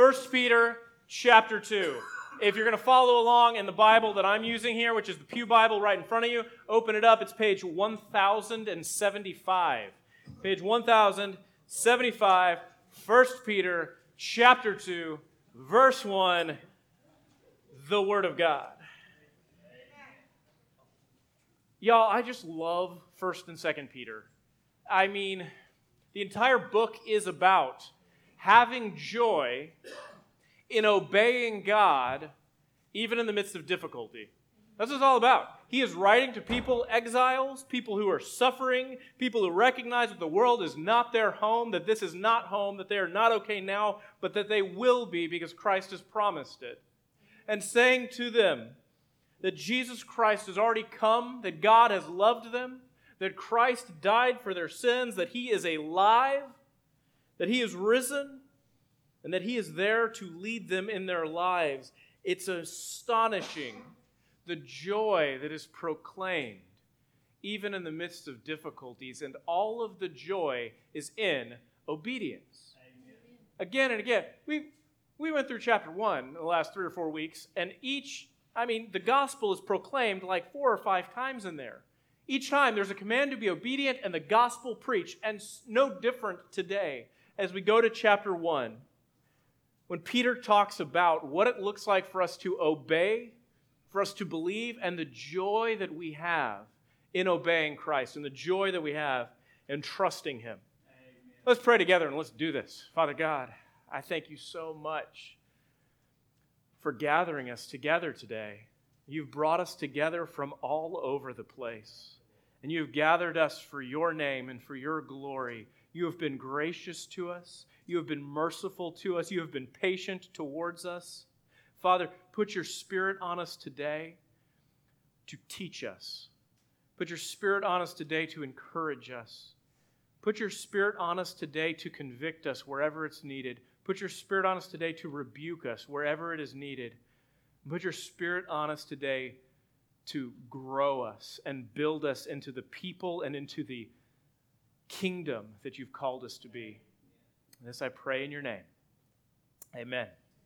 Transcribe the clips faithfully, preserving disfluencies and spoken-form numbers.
First Peter chapter two. If you're going to follow along in the Bible that I'm using here, which is the Pew Bible right in front of you, open it up. It's page one thousand seventy-five. Page one thousand seventy-five, First Peter chapter two, verse one, the Word of God. Y'all, I just love First and Second Peter. I mean, the entire book is about having joy in obeying God, even in the midst of difficulty. That's what it's all about. He is writing to people, exiles, people who are suffering, people who recognize that the world is not their home, that this is not home, that they are not okay now, but that they will be because Christ has promised it. And saying to them that Jesus Christ has already come, that God has loved them, that Christ died for their sins, that He is alive, that He is risen, and that He is there to lead them in their lives. It's astonishing, the joy that is proclaimed, even in the midst of difficulties, and all of the joy is in obedience. Amen. Again and again, we we went through chapter one in the last three or four weeks, and each, I mean, the gospel is proclaimed like four or five times in there. Each time there's a command to be obedient and the gospel preached, and no different today as we go to chapter one. When Peter talks about what it looks like for us to obey, for us to believe, and the joy that we have in obeying Christ, and the joy that we have in trusting Him. Amen. Let's pray together and let's do this. Father God, I thank You so much for gathering us together today. You've brought us together from all over the place, and You've gathered us for Your name and for Your glory. You have been gracious to us. You have been merciful to us. You have been patient towards us. Father, put Your Spirit on us today to teach us. Put Your Spirit on us today to encourage us. Put Your Spirit on us today to convict us wherever it's needed. Put Your Spirit on us today to rebuke us wherever it is needed. Put Your Spirit on us today to grow us and build us into the people and into the kingdom that You've called us to be. This I pray in Your name. Amen.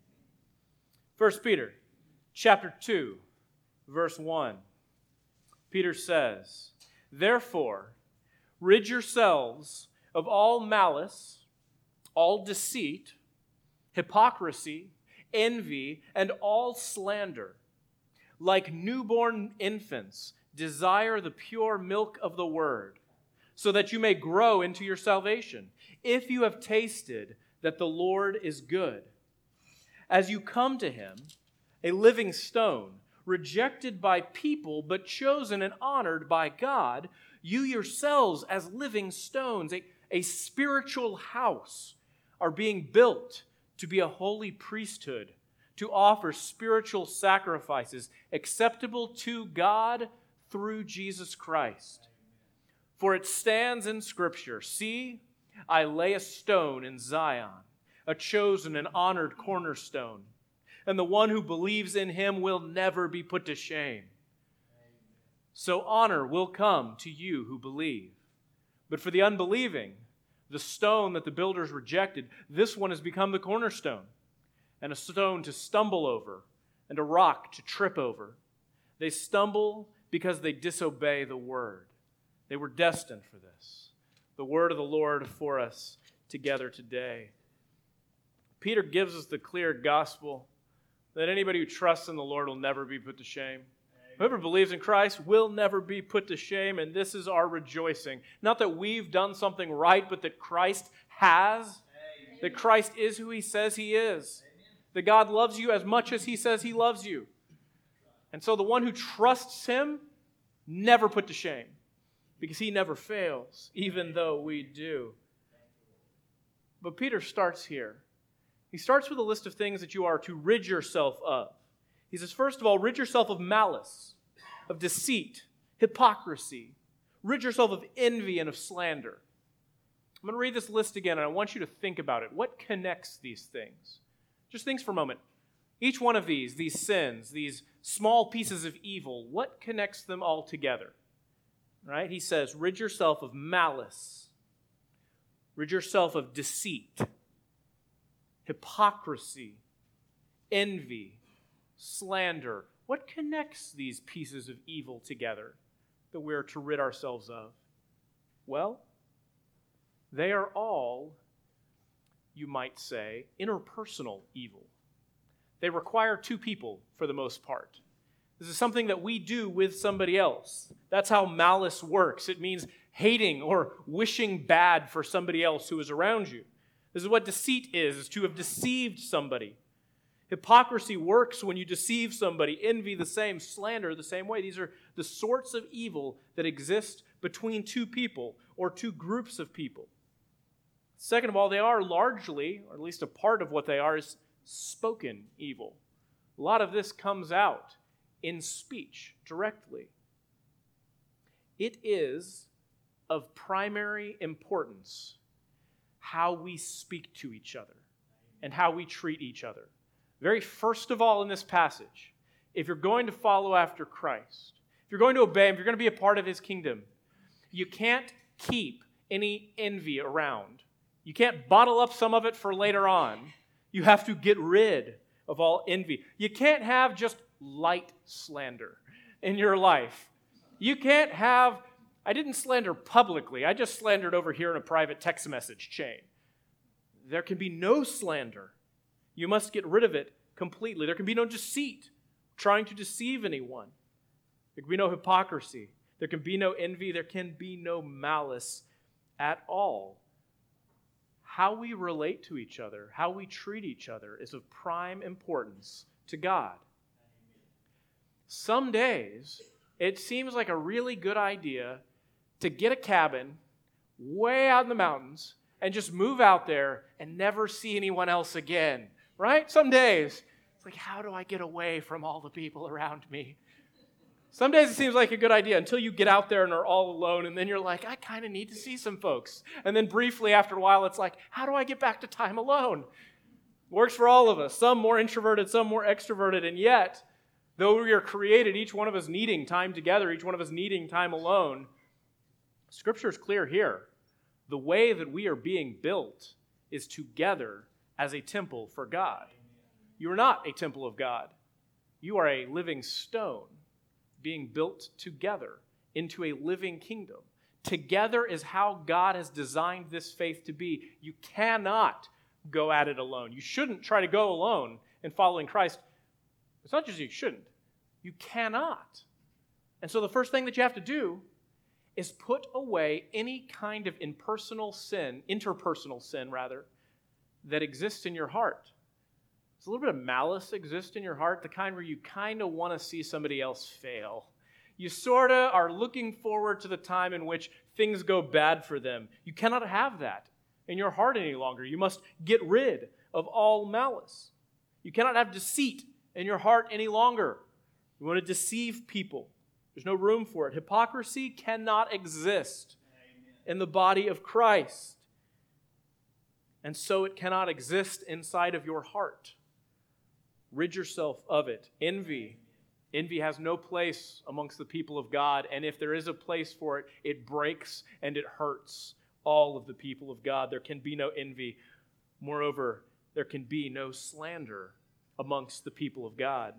First Peter chapter two, verse one. Peter says, "Therefore, rid yourselves of all malice, all deceit, hypocrisy, envy, and all slander. Like newborn infants, desire the pure milk of the word, so that you may grow into your salvation, if you have tasted that the Lord is good. As you come to Him, a living stone, rejected by people, but chosen and honored by God, you yourselves as living stones, a, a spiritual house, are being built to be a holy priesthood, to offer spiritual sacrifices acceptable to God through Jesus Christ. For it stands in Scripture, 'See, I lay a stone in Zion, a chosen and honored cornerstone, and the one who believes in Him will never be put to shame.' So honor will come to you who believe. But for the unbelieving, the stone that the builders rejected, this one has become the cornerstone, and a stone to stumble over, and a rock to trip over. They stumble because they disobey the word. They were destined for this. The word of the Lord for us together today." Peter gives us the clear gospel that anybody who trusts in the Lord will never be put to shame. Amen. Whoever believes in Christ will never be put to shame, and this is our rejoicing. Not that we've done something right, but that Christ has. Amen. That Christ is who He says He is. Amen. That God loves you as much as He says He loves you. And so the one who trusts Him, never put to shame, because He never fails, even though we do. But Peter starts here. He starts with a list of things that you are to rid yourself of. He says, first of all, rid yourself of malice, of deceit, hypocrisy. Rid yourself of envy and of slander. I'm going to read this list again, and I want you to think about it. What connects these things? Just think for a moment. Each one of these, these sins, these small pieces of evil, what connects them all together? Right? He says, rid yourself of malice. Rid yourself of deceit. hypocrisy, envy, slander. What connects these pieces of evil together that we are to rid ourselves of? Well, they are all, you might say, interpersonal evil. They require two people for the most part. This is something that we do with somebody else. That's how malice works. It means hating or wishing bad for somebody else who is around you. This is what deceit is, is to have deceived somebody. Hypocrisy works when you deceive somebody. Envy the same. Slander the same way. These are the sorts of evil that exist between two people or two groups of people. Second of all, they are largely, or at least a part of what they are, is spoken evil. A lot of this comes out in speech directly. It is of primary importance how we speak to each other and how we treat each other. Very first of all in this passage, if you're going to follow after Christ, if you're going to obey Him, if you're going to be a part of His kingdom, you can't keep any envy around. You can't bottle up some of it for later on. You have to get rid of all envy. You can't have just light slander in your life. You can't have, I didn't slander publicly, I just slandered over here in a private text message chain. There can be no slander. You must get rid of it completely. There can be no deceit, trying to deceive anyone. There can be no hypocrisy. There can be no envy. There can be no malice at all. How we relate to each other, how we treat each other is of prime importance to God. Some days, it seems like a really good idea to get a cabin way out in the mountains and just move out there and never see anyone else again, right? Some days, it's like, how do I get away from all the people around me? Some days it seems like a good idea until you get out there and are all alone, and then you're like, I kind of need to see some folks. And then briefly after a while, it's like, how do I get back to time alone? Works for all of us, some more introverted, some more extroverted, and yet, though we are created, each one of us needing time together, each one of us needing time alone, Scripture is clear here. The way that we are being built is together as a temple for God. You are not a temple of God. You are a living stone being built together into a living kingdom. Together is how God has designed this faith to be. You cannot go at it alone. You shouldn't try to go alone in following Christ. It's not just you shouldn't. You cannot. And so the first thing that you have to do is put away any kind of impersonal sin, interpersonal sin rather, that exists in your heart. Does a little bit of malice exist in your heart? The kind where you kind of want to see somebody else fail. You sort of are looking forward to the time in which things go bad for them. You cannot have that in your heart any longer. You must get rid of all malice. You cannot have deceit in your heart any longer. You want to deceive people. There's no room for it. Hypocrisy cannot exist in the body of Christ. And so it cannot exist inside of your heart. Rid yourself of it. Envy. Envy has no place amongst the people of God, and if there is a place for it, it breaks and it hurts all of the people of God. There can be no envy. Moreover, there can be no slander amongst the people of God.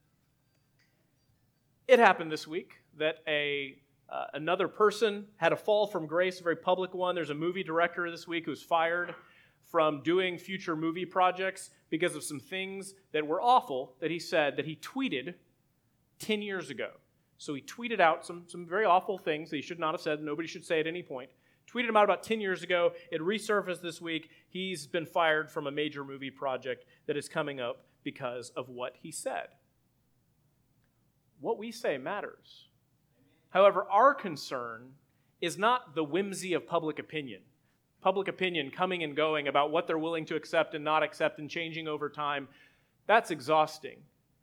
It happened this week that a uh, another person had a fall from grace, a very public one. There's a movie director this week who's fired from doing future movie projects because of some things that were awful that he said, that he tweeted ten years ago. So he tweeted out some, some very awful things that he should not have said, nobody should say at any point. Tweeted them out about ten years ago. It resurfaced this week. He's been fired from a major movie project that is coming up because of what he said. What we say matters. However, our concern is not the whimsy of public opinion. Public opinion coming and going about what they're willing to accept and not accept and changing over time. That's exhausting.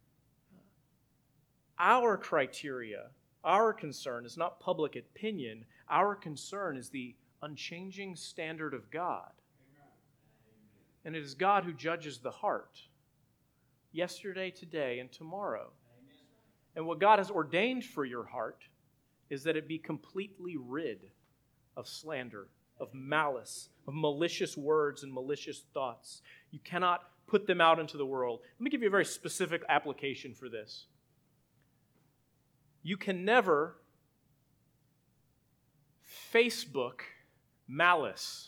Our criteria, our concern is not public opinion. Our concern is the unchanging standard of God. And it is God who judges the heart, yesterday, today, and tomorrow. And what God has ordained for your heart is that it be completely rid of slander of malice, of malicious words and malicious thoughts. You cannot put them out into the world. Let me give you a very specific application for this. You can never Facebook malice.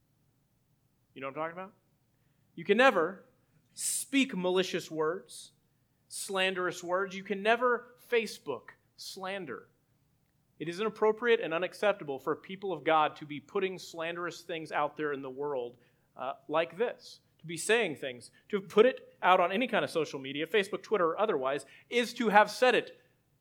You know what I'm talking about? You can never speak malicious words, slanderous words. You can never Facebook slander. It is inappropriate and unacceptable for people of God to be putting slanderous things out there in the world uh, like this. To be saying things, to put it out on any kind of social media, Facebook, Twitter, or otherwise, is to have said it.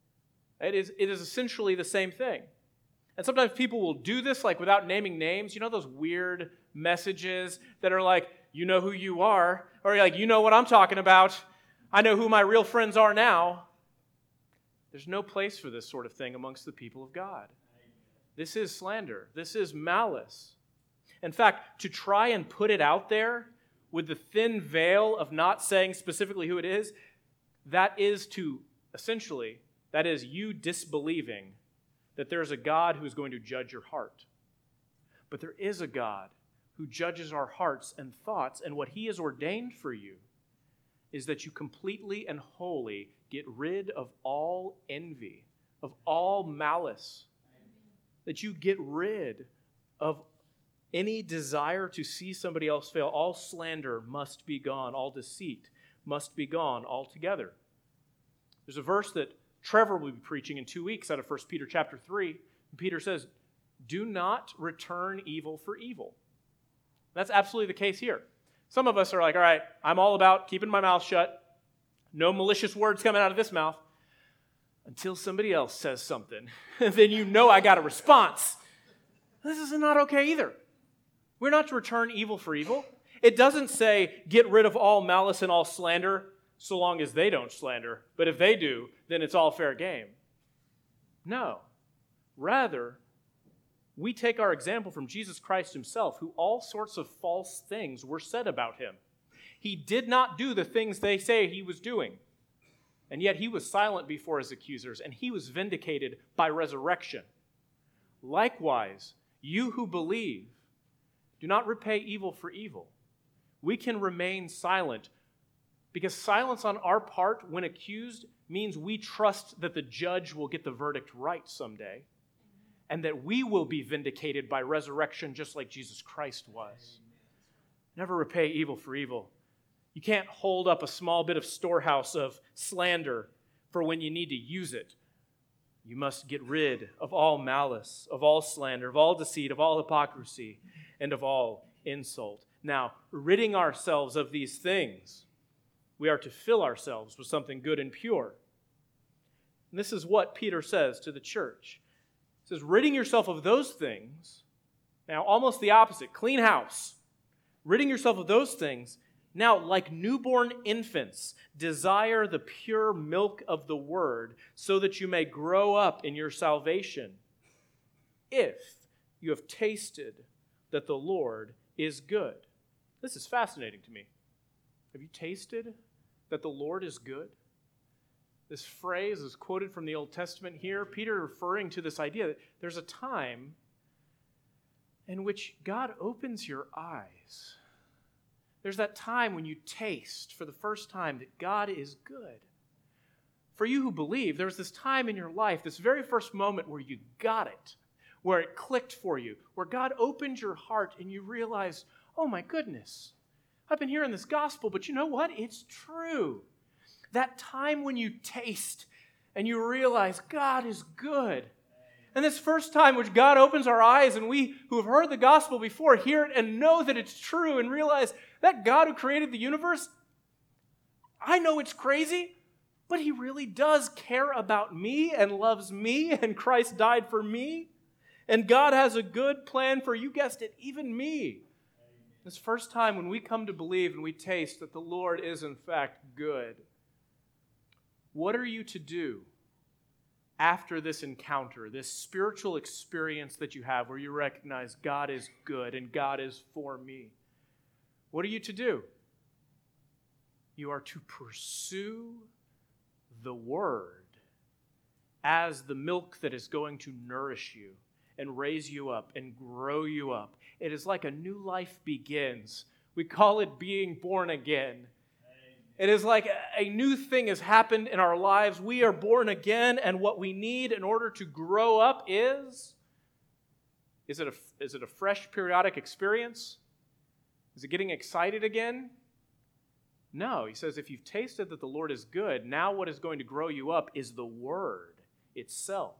It is, it is essentially the same thing. And sometimes people will do this like without naming names. You know those weird messages that are like, you know who you are, or like, you know what I'm talking about. I know who my real friends are now. There's no place for this sort of thing amongst the people of God. This is slander. This is malice. In fact, to try and put it out there with the thin veil of not saying specifically who it is, that is to, essentially, that is you disbelieving that there is a God who is going to judge your heart. But there is a God who judges our hearts and thoughts, and what He has ordained for you is that you completely and wholly get rid of all envy, of all malice, that you get rid of any desire to see somebody else fail. All slander must be gone. All deceit must be gone altogether. There's a verse that Trevor will be preaching in two weeks out of First Peter chapter three. Peter says, do not return evil for evil. That's absolutely the case here. Some of us are like, all right, I'm all about keeping my mouth shut. No malicious words coming out of this mouth. Until somebody else says something. Then you know I got a response. This is not okay either. We're not to return evil for evil. It doesn't say get rid of all malice and all slander so long as they don't slander. But if they do, then it's all fair game. No. Rather, we take our example from Jesus Christ Himself, who all sorts of false things were said about Him. He did not do the things they say He was doing. And yet He was silent before His accusers, and He was vindicated by resurrection. Likewise, you who believe, do not repay evil for evil. We can remain silent because silence on our part when accused means we trust that the judge will get the verdict right someday and that we will be vindicated by resurrection just like Jesus Christ was. Never repay evil for evil. You can't hold up a small bit of storehouse of slander for when you need to use it. You must get rid of all malice, of all slander, of all deceit, of all hypocrisy, and of all insult. Now, ridding ourselves of these things, we are to fill ourselves with something good and pure. And this is what Peter says to the church. He says, ridding yourself of those things, now almost the opposite, clean house. Ridding yourself of those things, now like newborn infants, desire the pure milk of the word so that you may grow up in your salvation, if you have tasted that the Lord is good. This is fascinating to me. Have you tasted that the Lord is good? This phrase is quoted from the Old Testament here. Peter referring to this idea that there's a time in which God opens your eyes. There's that time when you taste for the first time that God is good. For you who believe, there was this time in your life, this very first moment where you got it, where it clicked for you, where God opened your heart and you realized, oh my goodness, I've been hearing this gospel, but you know what? It's true. That time when you taste and you realize God is good. And this first time which God opens our eyes and we who have heard the gospel before hear it and know that it's true and realize that God who created the universe, I know it's crazy, but He really does care about me and loves me, and Christ died for me. And God has a good plan for, you guessed it, even me. This first time when we come to believe and we taste that the Lord is in fact good, what are you to do after this encounter, this spiritual experience that you have where you recognize God is good and God is for me? What are you to do? You are to pursue the Word as the milk that is going to nourish you, and raise you up and grow you up. It is like a new life begins. We call it being born again. It is like a new thing has happened in our lives. We are born again, and what we need in order to grow up is, is it a, is it a fresh periodic experience? Is it getting excited again? No, he says if you've tasted that the Lord is good, now what is going to grow you up is the Word itself.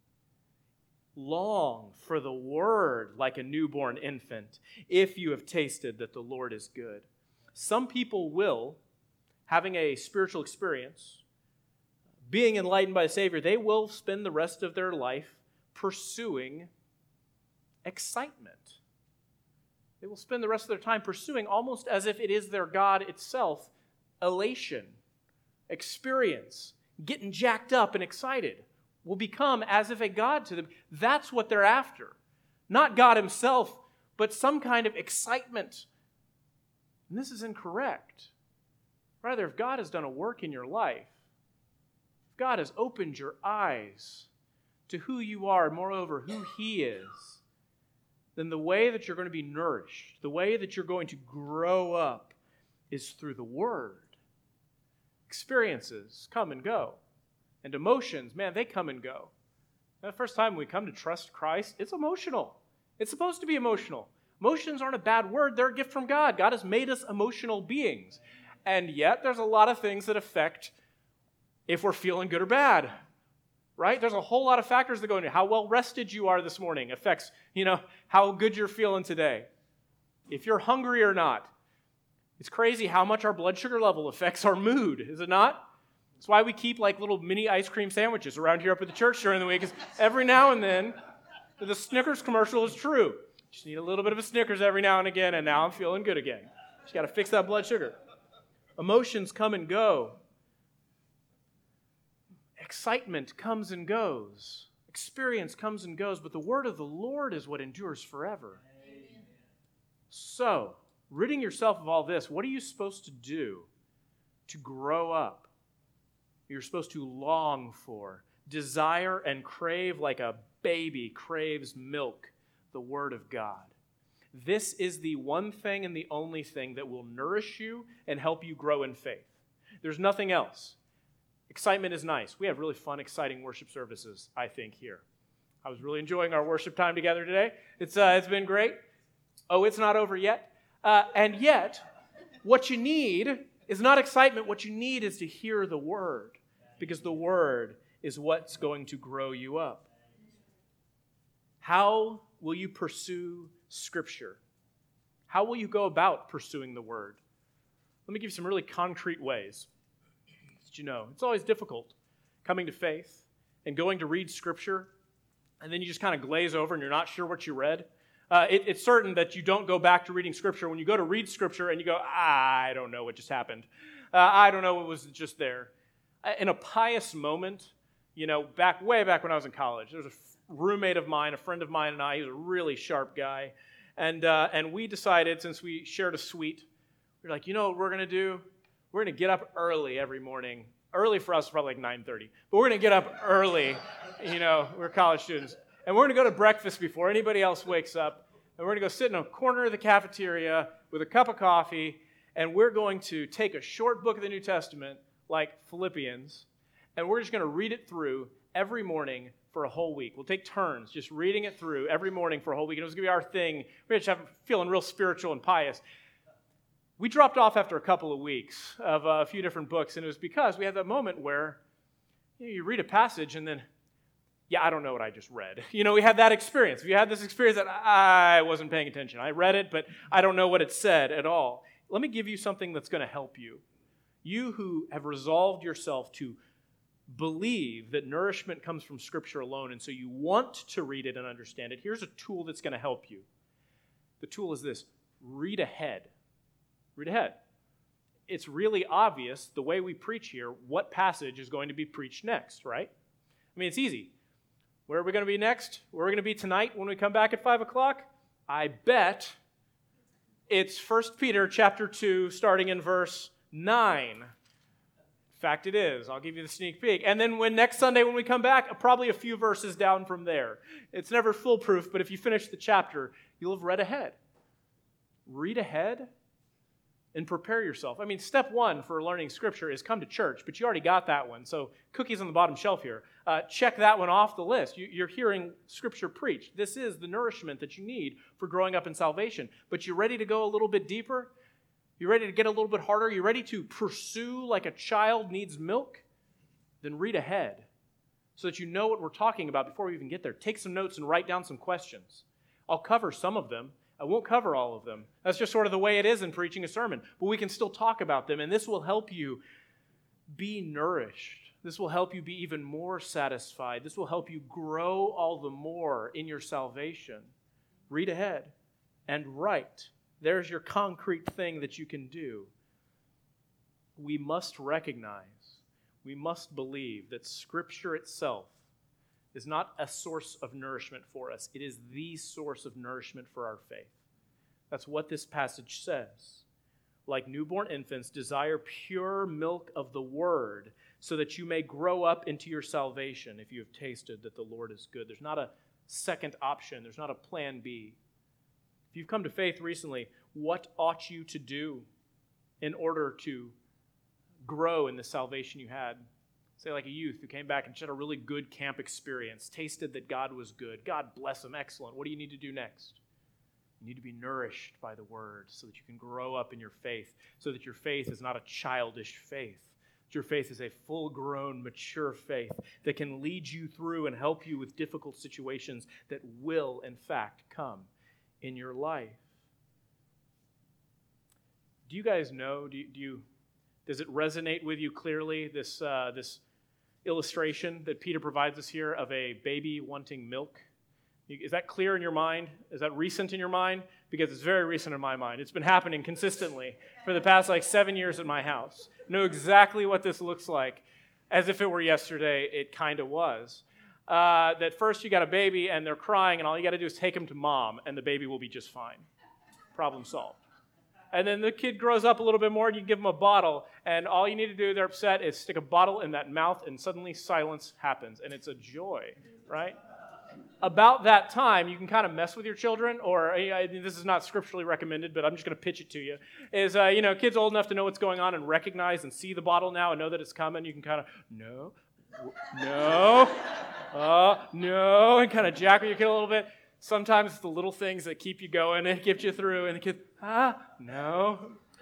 Long for the Word like a newborn infant, if you have tasted that the Lord is good. Some people will, having a spiritual experience, being enlightened by the Savior, they will spend the rest of their life pursuing excitement. They will spend the rest of their time pursuing, almost as if it is their God itself, elation, experience, getting jacked up and excited. Will become as if a God to them. That's what they're after. Not God himself, but some kind of excitement. And this is incorrect. Rather, if God has done a work in your life, if God has opened your eyes to who you are, and moreover, who he is, then the way that you're going to be nourished, the way that you're going to grow up is through the Word. Experiences come and go. And emotions, man, they come and go. And the first time we come to trust Christ, it's emotional. It's supposed to be emotional. Emotions aren't a bad word. They're a gift from God. God has made us emotional beings. And yet, there's a lot of things that affect if we're feeling good or bad. Right? There's a whole lot of factors that go into how well rested you are this morning affects, you know, how good you're feeling today. If you're hungry or not. It's crazy how much our blood sugar level affects our mood, is it not? That's why we keep like little mini ice cream sandwiches around here up at the church during the week, because every now and then, the Snickers commercial is true. Just need a little bit of a Snickers every now and again, and now I'm feeling good again. Just got to fix that blood sugar. Emotions come and go. Excitement comes and goes. Experience comes and goes, but the word of the Lord is what endures forever. Amen. So, ridding yourself of all this, what are you supposed to do to grow up? You're supposed to long for, desire, and crave like a baby craves milk, the Word of God. This is the one thing and the only thing that will nourish you and help you grow in faith. There's nothing else. Excitement is nice. We have really fun, exciting worship services, I think, here. I was really enjoying our worship time together today. It's uh, it's been great. Oh, it's not over yet. Uh, and yet, what you need is not excitement. What you need is to hear the Word, because the Word is what's going to grow you up. How will you pursue Scripture? How will you go about pursuing the Word? Let me give you some really concrete ways. Did you know? It's always difficult coming to faith and going to read Scripture, and then you just kind of glaze over and you're not sure what you read. Uh, it, it's certain that you don't go back to reading Scripture when you go to read Scripture and you go, I don't know what just happened. Uh, I don't know what was just there. In a pious moment, you know, back way back when I was in college, there was a roommate of mine, a friend of mine and I, he was a really sharp guy, and uh, and we decided, since we shared a suite, we were like, you know what we're going to do? We're going to get up early every morning. Early for us is probably like nine thirty, but we're going to get up early, you know, we're college students, and we're going to go to breakfast before anybody else wakes up, and we're going to go sit in a corner of the cafeteria with a cup of coffee, and we're going to take a short book of the New Testament, like Philippians, and we're just going to read it through every morning for a whole week. We'll take turns just reading it through every morning for a whole week. And it was going to be our thing. We're just having, feeling real spiritual and pious. We dropped off after a couple of weeks of a few different books, and it was because we had that moment where you know, you read a passage and then, yeah, I don't know what I just read. You know, we had that experience. We had this experience that I wasn't paying attention. I read it, but I don't know what it said at all. Let me give you something that's going to help you. You who have resolved yourself to believe that nourishment comes from Scripture alone, and so you want to read it and understand it, here's a tool that's going to help you. The tool is this: read ahead. Read ahead. It's really obvious, the way we preach here, what passage is going to be preached next, right? I mean, it's easy. Where are we going to be next? Where are we going to be tonight when we come back at five o'clock? I bet it's First Peter chapter two, starting in verse nine. fact, it is. I'll give you the sneak peek. And then when next Sunday when we come back, probably a few verses down from there. It's never foolproof, but if you finish the chapter, you'll have read ahead. Read ahead and prepare yourself. I mean, step one for learning Scripture is come to church, but you already got that one. So cookies on the bottom shelf here. Uh, check that one off the list. You, you're hearing Scripture preached. This is the nourishment that you need for growing up in salvation. But you ready to go a little bit deeper? You ready to get a little bit harder? You ready to pursue like a child needs milk? Then read ahead so that you know what we're talking about before we even get there. Take some notes and write down some questions. I'll cover some of them. I won't cover all of them. That's just sort of the way it is in preaching a sermon. But we can still talk about them, and this will help you be nourished. This will help you be even more satisfied. This will help you grow all the more in your salvation. Read ahead and write. There's your concrete thing that you can do. We must recognize, we must believe that Scripture itself is not a source of nourishment for us. It is the source of nourishment for our faith. That's what this passage says. Like newborn infants, desire pure milk of the Word so that you may grow up into your salvation if you have tasted that the Lord is good. There's not a second option. There's not a plan B. If you've come to faith recently, what ought you to do in order to grow in the salvation you had? Say like a youth who came back and had a really good camp experience, tasted that God was good. God bless him, excellent. What do you need to do next? You need to be nourished by the Word so that you can grow up in your faith, so that your faith is not a childish faith. That your faith is a full-grown, mature faith that can lead you through and help you with difficult situations that will, in fact, come in your life. Do you guys know, do you, do you does it resonate with you clearly, this uh, this illustration that Peter provides us here of a baby wanting milk? Is that clear in your mind? Is that recent in your mind? Because it's very recent in my mind. It's been happening consistently for the past like seven years at my house. I know exactly what this looks like. As if it were yesterday, it kind of was. Uh, that first you got a baby and they're crying and all you got to do is take them to mom and the baby will be just fine. Problem solved. And then the kid grows up a little bit more and you give them a bottle and all you need to do, they're upset, is stick a bottle in that mouth and suddenly silence happens and it's a joy, right? About that time, you can kind of mess with your children, or uh, this is not scripturally recommended, but I'm just going to pitch it to you, is, uh, you know, kids old enough to know what's going on and recognize and see the bottle now and know that it's coming. You can kind of, no, no, uh, no, and kind of jack with your kid a little bit. Sometimes it's the little things that keep you going and get you through, and the kid, ah, no.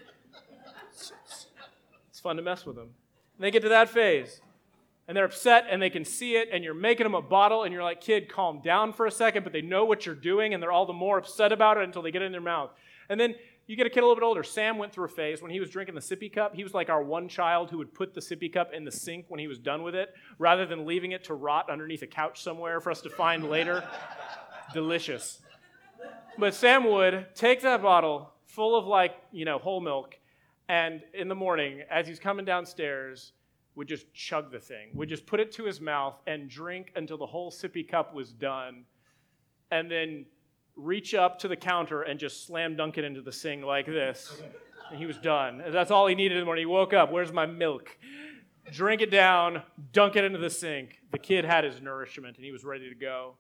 It's fun to mess with them. And they get to that phase. And they're upset, and they can see it, and you're making them a bottle, and you're like, kid, calm down for a second, but they know what you're doing, and they're all the more upset about it until they get it in their mouth. And then you get a kid a little bit older. Sam went through a phase when he was drinking the sippy cup. He was like our one child who would put the sippy cup in the sink when he was done with it, rather than leaving it to rot underneath a couch somewhere for us to find later. Delicious. But Sam would take that bottle full of, like, you know, whole milk, and in the morning, as he's coming downstairs, would just chug the thing, would just put it to his mouth and drink until the whole sippy cup was done, and then reach up to the counter and just slam dunk it into the sink like this, and he was done. That's all he needed in the morning. He woke up, where's my milk? Drink it down, dunk it into the sink. The kid had his nourishment, and he was ready to go.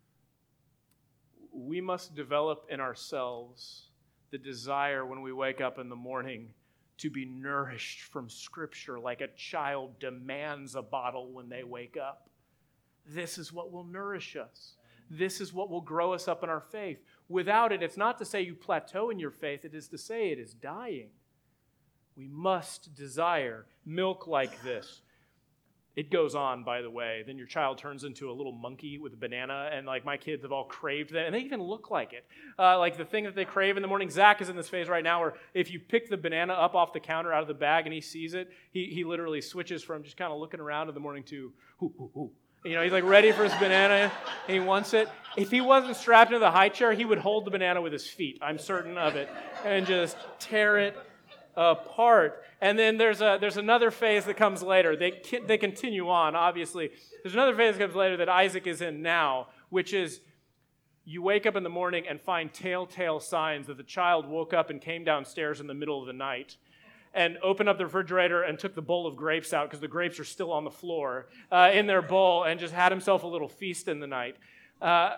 We must develop in ourselves the desire when we wake up in the morning to be nourished from Scripture like a child demands a bottle when they wake up. This is what will nourish us. This is what will grow us up in our faith. Without it, it's not to say you plateau in your faith. It is to say it is dying. We must desire milk like this. It goes on, by the way. Then your child turns into a little monkey with a banana, and like my kids have all craved that, and they even look like it. Uh, like the thing that they crave in the morning. Zach is in this phase right now where if you pick the banana up off the counter out of the bag and he sees it, he he literally switches from just kind of looking around in the morning to, hoo, hoo, hoo. You know, he's like ready for his banana, and he wants it. If he wasn't strapped into the high chair, he would hold the banana with his feet. I'm certain of it, and just tear it apart. And then there's a there's another phase that comes later. They they continue on, obviously. There's another phase that comes later that Isaac is in now, which is you wake up in the morning and find telltale signs that the child woke up and came downstairs in the middle of the night and opened up the refrigerator and took the bowl of grapes out because the grapes are still on the floor uh, in their bowl and just had himself a little feast in the night. Uh,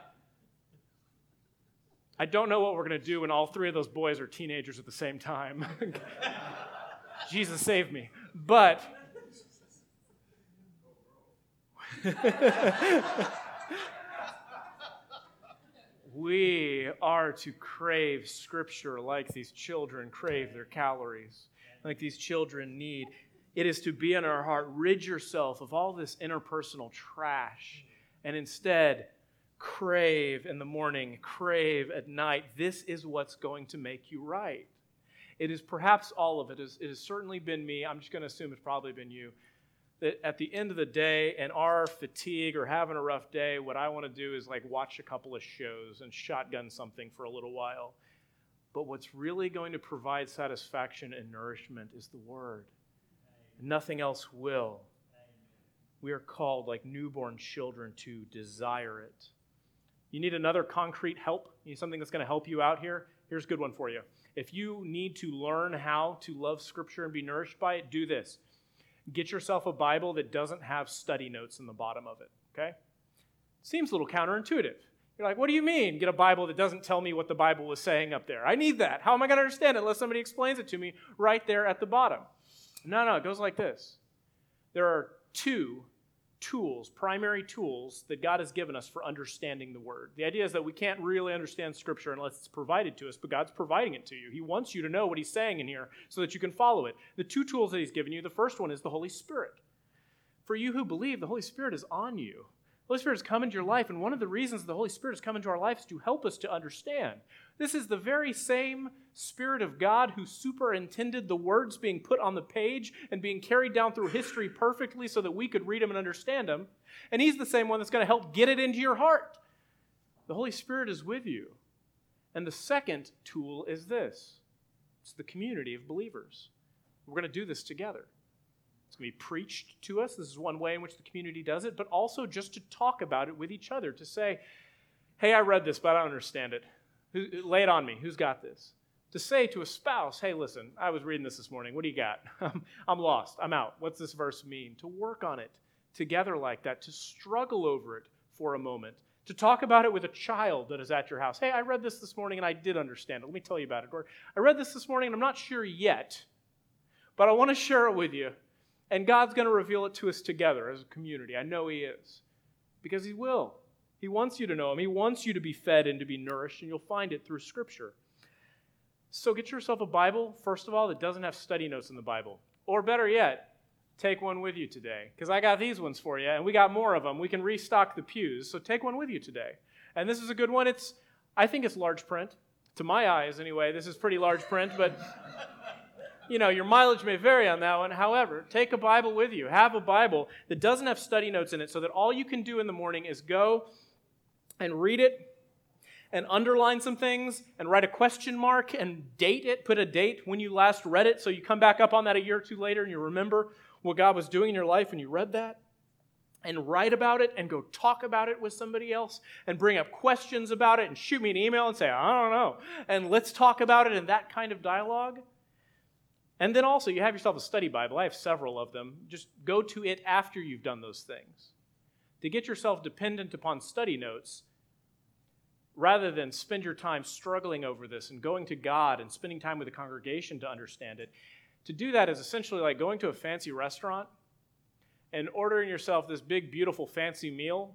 I don't know what we're going to do when all three of those boys are teenagers at the same time. Jesus save me. But we are to crave Scripture like these children crave their calories, like these children need. It is to be in our heart, rid yourself of all this interpersonal trash, and instead crave in the morning, crave at night. This is what's going to make you right. It is perhaps all of it. It has certainly been me. I'm just going to assume it's probably been you. That at the end of the day, and our fatigue or having a rough day, what I want to do is like watch a couple of shows and shotgun something for a little while. But what's really going to provide satisfaction and nourishment is the Word. Nothing else will. We are called like newborn children to desire it. You need another concrete help? You need something that's going to help you out here? Here's a good one for you. If you need to learn how to love Scripture and be nourished by it, do this. Get yourself a Bible that doesn't have study notes in the bottom of it, okay? Seems a little counterintuitive. You're like, what do you mean, get a Bible that doesn't tell me what the Bible was saying up there? I need that. How am I going to understand it unless somebody explains it to me right there at the bottom? No, no, it goes like this. There are two tools, primary tools that God has given us for understanding the Word. The idea is that we can't really understand Scripture unless it's provided to us, but God's providing it to you. He wants you to know what He's saying in here so that you can follow it. The two tools that He's given you, the first one is the Holy Spirit. For you who believe, the Holy Spirit is on you. The Holy Spirit has come into your life, and one of the reasons the Holy Spirit has come into our life is to help us to understand. This is the very same Spirit of God who superintended the words being put on the page and being carried down through history perfectly so that we could read them and understand them. And He's the same one that's going to help get it into your heart. The Holy Spirit is with you. And the second tool is this. It's the community of believers. We're going to do this together. It's going to be preached to us. This is one way in which the community does it, but also just to talk about it with each other, to say, hey, I read this, but I don't understand it. Who, lay it on me. Who's got this? To say to a spouse, hey, listen, I was reading this this morning. What do you got? I'm lost. I'm out. What's this verse mean? To work on it together like that, to struggle over it for a moment, to talk about it with a child that is at your house. Hey, I read this this morning and I did understand it. Let me tell you about it. Or I read this this morning and I'm not sure yet, but I want to share it with you. And God's going to reveal it to us together as a community. I know He is. Because He will. He wants you to know Him. He wants you to be fed and to be nourished, and you'll find it through Scripture. So get yourself a Bible, first of all, that doesn't have study notes in the Bible. Or better yet, take one with you today. Because I got these ones for you, and we got more of them. We can restock the pews, so take one with you today. And this is a good one. It's, I think it's large print. To my eyes, anyway, this is pretty large print, but you know, your mileage may vary on that one. However, take a Bible with you. Have a Bible that doesn't have study notes in it so that all you can do in the morning is go and read it and underline some things and write a question mark and date it, put a date when you last read it so you come back up on that a year or two later and you remember what God was doing in your life when you read that. And write about it and go talk about it with somebody else and bring up questions about it and shoot me an email and say, I don't know. And let's talk about it in that kind of dialogue. And then also, you have yourself a study Bible. I have several of them. Just go to it after you've done those things. To get yourself dependent upon study notes, rather than spend your time struggling over this and going to God and spending time with the congregation to understand it, to do that is essentially like going to a fancy restaurant and ordering yourself this big, beautiful, fancy meal,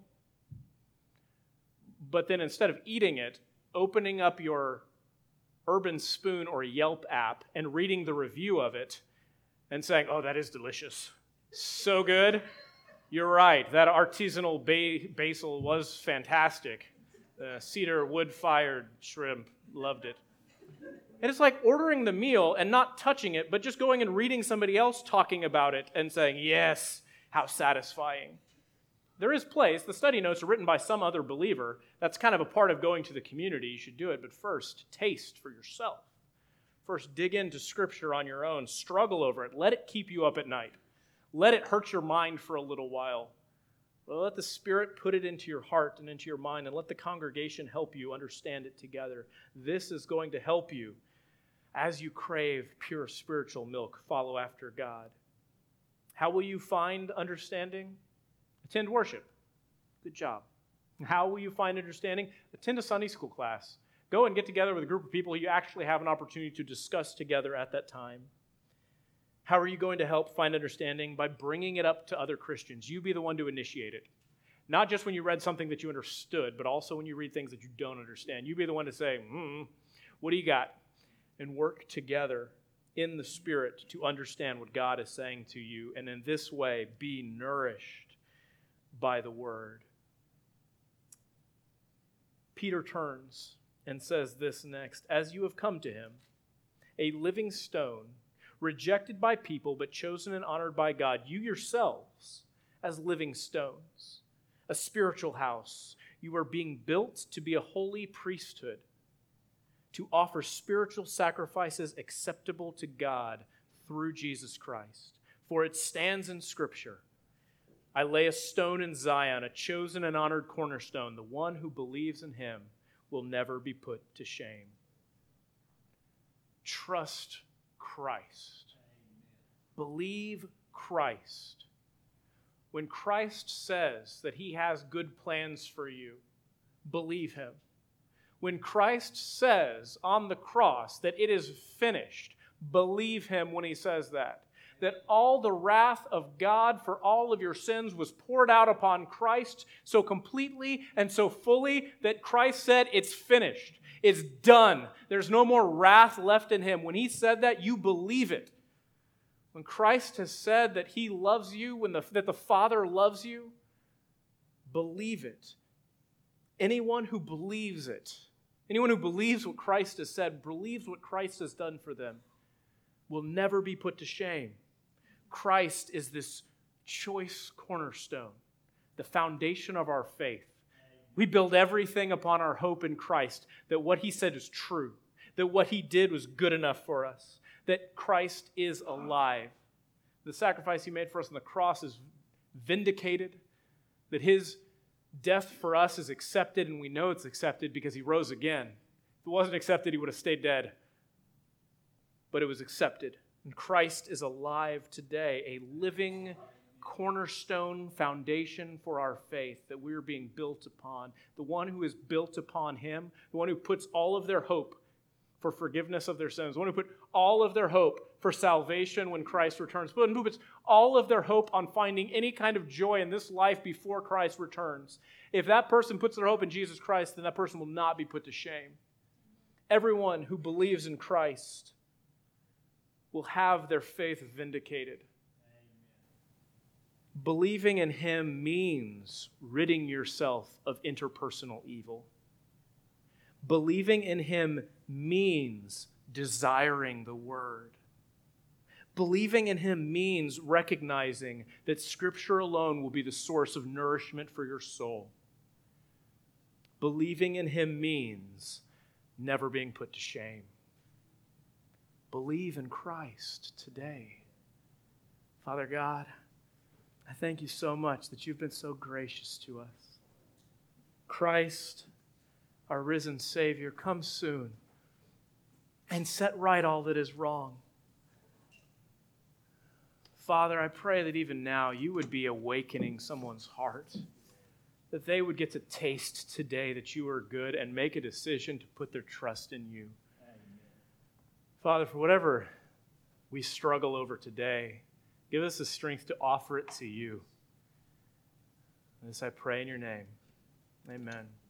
but then instead of eating it, opening up your Urban Spoon or Yelp app and reading the review of it and saying, oh, that is delicious. So good. You're right. That artisanal ba- basil was fantastic. Uh, cedar wood-fired shrimp. Loved it. And it's like ordering the meal and not touching it, but just going and reading somebody else talking about it and saying, yes, how satisfying. There is place. The study notes are written by some other believer. That's kind of a part of going to the community. You should do it. But first, taste for yourself. First, dig into Scripture on your own. Struggle over it. Let it keep you up at night. Let it hurt your mind for a little while. But let the Spirit put it into your heart and into your mind, and let the congregation help you understand it together. This is going to help you. As you crave pure spiritual milk, follow after God. How will you find understanding? Attend worship. Good job. How will you find understanding? Attend a Sunday school class. Go and get together with a group of people you actually have an opportunity to discuss together at that time. How are you going to help find understanding? By bringing it up to other Christians. You be the one to initiate it. Not just when you read something that you understood, but also when you read things that you don't understand. You be the one to say, hmm, what do you got? And work together in the Spirit to understand what God is saying to you. And in this way, be nourished by the Word. Peter turns and says this next. As you have come to him, a living stone, rejected by people, but chosen and honored by God, you yourselves as living stones, a spiritual house, you are being built to be a holy priesthood, to offer spiritual sacrifices acceptable to God through Jesus Christ. For it stands in Scripture, I lay a stone in Zion, a chosen and honored cornerstone. The one who believes in him will never be put to shame. Trust Christ. Believe Christ. When Christ says that he has good plans for you, believe him. When Christ says on the cross that it is finished, believe him when he says that. That all the wrath of God for all of your sins was poured out upon Christ so completely and so fully that Christ said, it's finished. It's done. There's no more wrath left in him. When he said that, you believe it. When Christ has said that he loves you, when the, that the Father loves you, believe it. Anyone who believes it, anyone who believes what Christ has said, believes what Christ has done for them, will never be put to shame. Christ is this choice cornerstone, the foundation of our faith. We build everything upon our hope in Christ, that what he said is true, that what he did was good enough for us, that Christ is alive. The sacrifice he made for us on the cross is vindicated, that his death for us is accepted, and we know it's accepted because he rose again. If it wasn't accepted, he would have stayed dead. But it was accepted. And Christ is alive today, a living cornerstone foundation for our faith that we are being built upon. The one who is built upon him, the one who puts all of their hope for forgiveness of their sins, the one who put all of their hope for salvation when Christ returns, the one who puts all of their hope on finding any kind of joy in this life before Christ returns. If that person puts their hope in Jesus Christ, then that person will not be put to shame. Everyone who believes in Christ will have their faith vindicated. Amen. Believing in him means ridding yourself of interpersonal evil. Believing in him means desiring the word. Believing in him means recognizing that Scripture alone will be the source of nourishment for your soul. Believing in him means never being put to shame. Believe in Christ today. Father God, I thank you so much that you've been so gracious to us. Christ, our risen Savior, come soon and set right all that is wrong. Father, I pray that even now you would be awakening someone's heart, that they would get to taste today that you are good and make a decision to put their trust in you. Father, for whatever we struggle over today, give us the strength to offer it to you. And this I pray in your name. Amen.